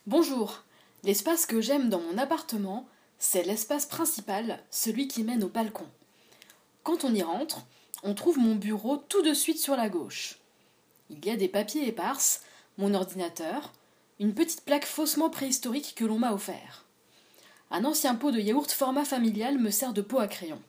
Bonjour, l'espace que j'aime dans mon appartement, c'est l'espace principal, celui qui mène au balcon. Quand on y rentre, on trouve mon bureau tout de suite sur la gauche. Il y a des papiers éparses, mon ordinateur, une petite plaque faussement préhistorique que l'on m'a offert. Un ancien pot de yaourt format familial me sert de pot à crayon.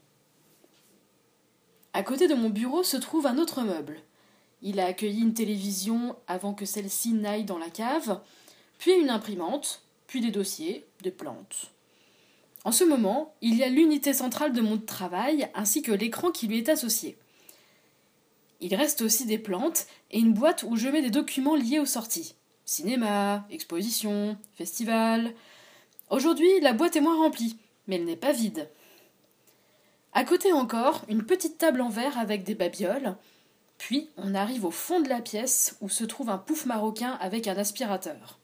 À côté de mon bureau se trouve un autre meuble. Il a accueilli une télévision avant que celle-ci n'aille dans la cave, puis une imprimante, puis des dossiers, des plantes. En ce moment, il y a l'unité centrale de mon travail ainsi que l'écran qui lui est associé. Il reste aussi des plantes et une boîte où je mets des documents liés aux sorties. Cinéma, exposition, festival. Aujourd'hui, la boîte est moins remplie, mais elle n'est pas vide. À côté encore, une petite table en verre avec des babioles. Puis, on arrive au fond de la pièce où se trouve un pouf marocain avec un aspirateur.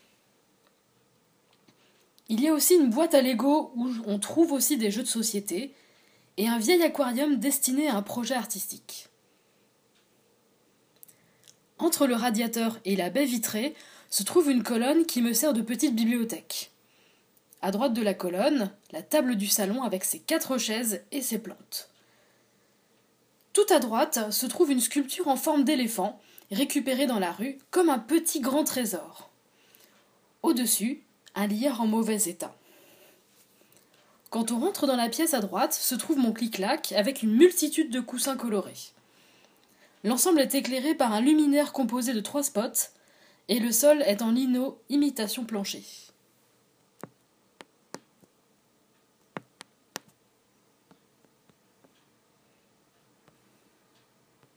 Il y a aussi une boîte à Lego où on trouve aussi des jeux de société et un vieil aquarium destiné à un projet artistique. Entre le radiateur et la baie vitrée se trouve une colonne qui me sert de petite bibliothèque. À droite de la colonne, la table du salon avec ses 4 chaises et ses plantes. Tout à droite se trouve une sculpture en forme d'éléphant, récupérée dans la rue comme un petit grand trésor. Au-dessus, un lierre en mauvais état. Quand on rentre dans la pièce à droite, se trouve mon clic-clac avec une multitude de coussins colorés. L'ensemble est éclairé par un luminaire composé de 3 spots, et le sol est en lino imitation plancher.